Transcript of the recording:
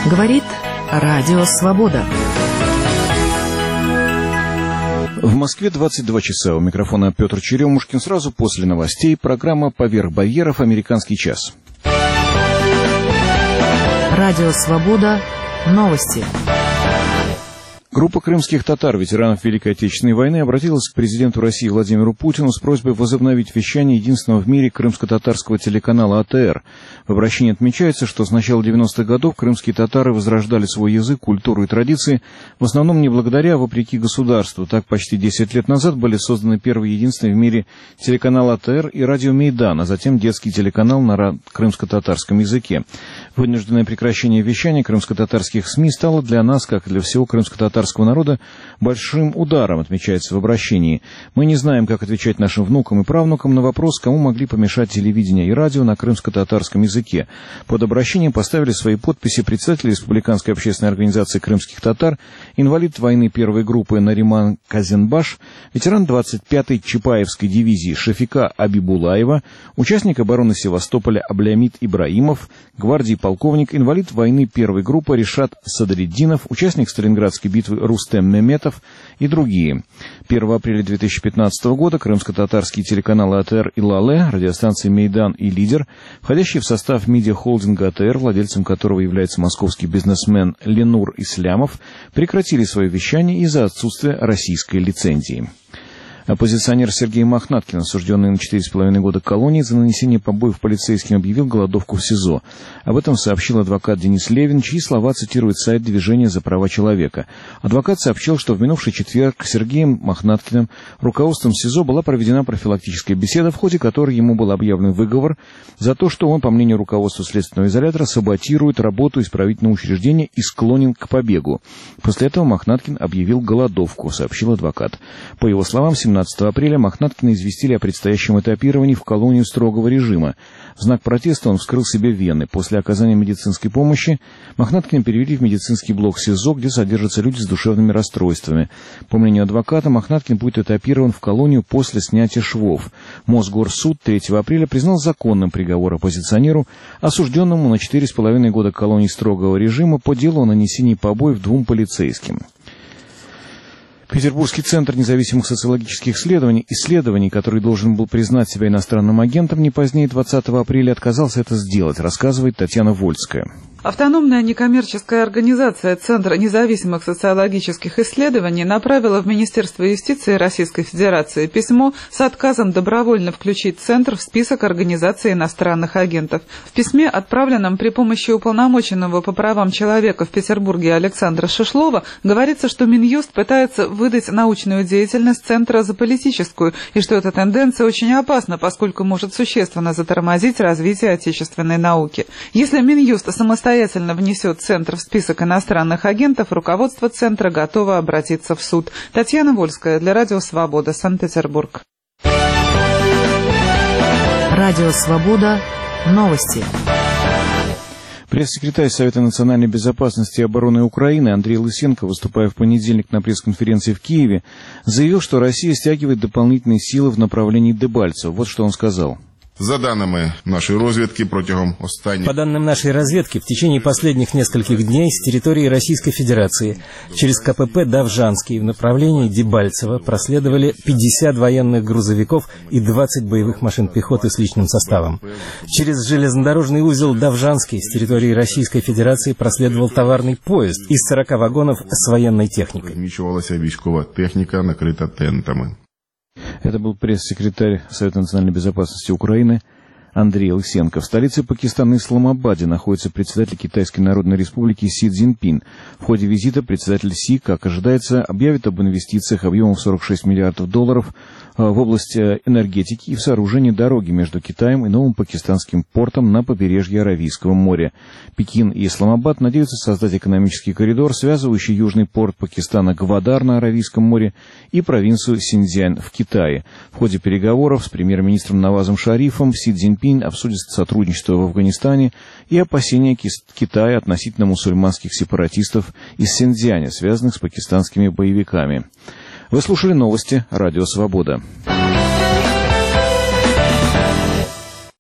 Говорит Радио Свобода. В Москве 22 часа. У микрофона Петр Черемушкин. Сразу после новостей программа «Поверх барьеров. Американский час». Радио Свобода. Новости. Группа крымских татар, ветеранов Великой Отечественной войны, обратилась к президенту России Владимиру Путину с просьбой возобновить вещание единственного в мире крымско-татарского телеканала АТР. В обращении отмечается, что с начала 90-х годов крымские татары возрождали свой язык, культуру и традиции, в основном не благодаря, а вопреки государству. Так, почти 10 лет назад были созданы первый и единственный в мире телеканал АТР и радио Мейдан, а затем детский телеканал на крымско-татарском языке. Вынужденное прекращение вещания крымско-татарских СМИ стало для нас, как и для всего крымско-татарского народа, большим ударом, отмечается в обращении. Мы не знаем, как отвечать нашим внукам и правнукам на вопрос, кому могли помешать телевидение и радио на крымско-татарском языке. Под обращением поставили свои подписи председатель Республиканской общественной организации крымских татар, инвалид войны первой группы Нариман Казенбаш, ветеран 25-й Чапаевской дивизии Шафика Абибулаева, участник обороны Севастополя Аблямид Ибраимов, гвардии полковник, инвалид войны первой группы Решат Садриддинов, участник Сталинградской битвы Рустем Меметов и другие. 1 апреля 2015 года крымско-татарские телеканалы АТР и ЛАЛЭ, радиостанции Мейдан и Лидер, входящие в состав медиахолдинга АТР, владельцем которого является московский бизнесмен Ленур Ислямов, прекратили свое вещание из-за отсутствия российской лицензии. Оппозиционер Сергей Мохнаткин, осужденный на 4,5 года колонии за нанесение побоев полицейским, объявил голодовку в СИЗО. Об этом сообщил адвокат Денис Левин, чьи слова цитирует сайт Движения за права человека. Адвокат сообщил, что в минувший четверг Сергеем Мохнаткиным руководством СИЗО была проведена профилактическая беседа, в ходе которой ему был объявлен выговор за то, что он, по мнению руководства следственного изолятора, саботирует работу исправительного учреждения и склонен к побегу. После этого Мохнаткин объявил голодовку, сообщил адвокат. По его словам, 17 апреля Мохнаткина известили о предстоящем этапировании в колонию строгого режима. В знак протеста он вскрыл себе вены. После оказания медицинской помощи Мохнаткина перевели в медицинский блок СИЗО, где содержатся люди с душевными расстройствами. По мнению адвоката, Мохнаткин будет этапирован в колонию после снятия швов. Мосгорсуд 3 апреля признал законным приговор оппозиционеру, осужденному на 4,5 года колонии строгого режима по делу о нанесении побоев 2 полицейским. Петербургский центр независимых социологических исследований, который должен был признать себя иностранным агентом не позднее 20 апреля, отказался это сделать, рассказывает Татьяна Вольская. Автономная некоммерческая организация Центр независимых социологических исследований направила в Министерство юстиции Российской Федерации письмо с отказом добровольно включить Центр в список организаций иностранных агентов. В письме, отправленном при помощи уполномоченного по правам человека в Петербурге Александра Шишлова, говорится, что Минюст пытается выдать научную деятельность Центра за политическую, и что эта тенденция очень опасна, поскольку может существенно затормозить развитие отечественной науки. Если Минюст самостоятельно внесет Центр в список иностранных агентов, руководство Центра готово обратиться в суд. Татьяна Вольская для Радио Свобода, Санкт-Петербург. Радио Свобода. Новости. Пресс-секретарь Совета национальной безопасности и обороны Украины Андрей Лысенко, выступая в понедельник на пресс-конференции в Киеве, заявил, что Россия стягивает дополнительные силы в направлении Дебальцево. Вот что он сказал. По данным нашей разведки, в течение последних нескольких дней с территории Российской Федерации через КПП Довжанский в направлении Дебальцево проследовали 50 военных грузовиков и 20 боевых машин пехоты с личным составом. Через железнодорожный узел Довжанский с территории Российской Федерации проследовал товарный поезд из 40 вагонов с военной техникой. Техника накрыта тентами. Это был пресс-секретарь Совета национальной безопасности Украины Андрей Лысенко. В столице Пакистана Исламабаде находится председатель Китайской Народной Республики Си Цзиньпин. В ходе визита председатель Си, как ожидается, объявит об инвестициях объемом в $46 миллиардов в область энергетики и в сооружении дороги между Китаем и новым пакистанским портом на побережье Аравийского моря. Пекин и Исламабад надеются создать экономический коридор, связывающий южный порт Пакистана Гвадар на Аравийском море и провинцию Синьцзянь в Китае. В ходе переговоров с премьер-министром Навазом Шарифом Си Цзиньпин обсудит сотрудничество в Афганистане и опасения Китая относительно мусульманских сепаратистов из Синьцзяня, связанных с пакистанскими боевиками. Вы слушали новости «Радио Свобода».